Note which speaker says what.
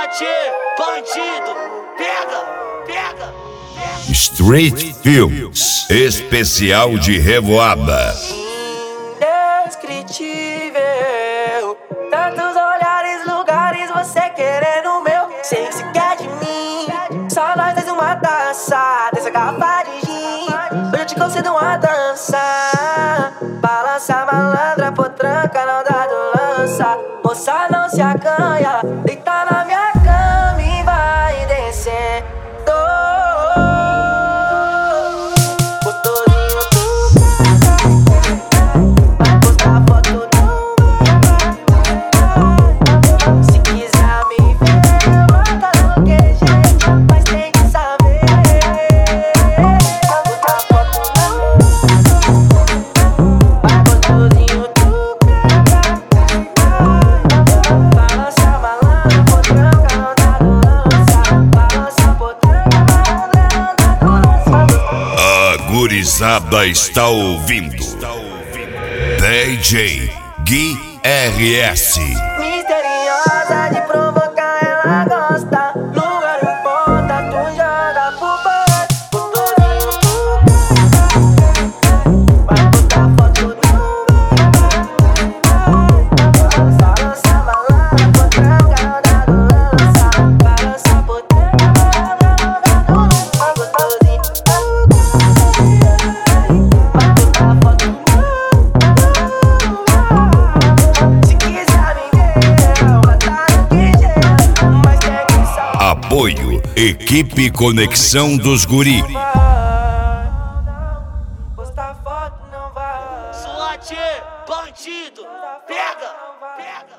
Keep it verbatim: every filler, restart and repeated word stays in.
Speaker 1: Sorte, bandido, pega, pega, pega.
Speaker 2: Street Films, especial de Revoada.
Speaker 3: Indescritível, tantos olhares, lugares, você querendo o meu. Sei se quer de mim, só nós dois uma taça dessa garrafa de gin. Hoje eu te concedo uma dança. Balança malandra, potranca, não dá do lança. Moça não se acanha, deita na minha cama e vai descer. Gostosinho tu, vai postar foto tu. Se quiser me ver, manda no Q G, mas tem que saber. Vai postar foto tu, vai gostosinho tu. Balança malandra, potranca, não dá do lança. Balança potranca, malandra, não dá do lança.
Speaker 2: A gurizada está ouvindo D J Gui R S.
Speaker 3: Misteriosa de provocar, ela gosta. Lugar em ponta, tu joga pro bar. Gostosinho tu, vai postar foto tu. Balança malandra, potranca, não dá do lança. Balança potranca, malandra, não dá do lança. Gostosinho tu, vai postar foto tu. Se quiser me ver, bota no Q G, mas tem que saber.
Speaker 2: Apoio Equipe Conexão dos Guri.
Speaker 3: Postar foto não vai.
Speaker 1: Sorte, bandido, pega, pega.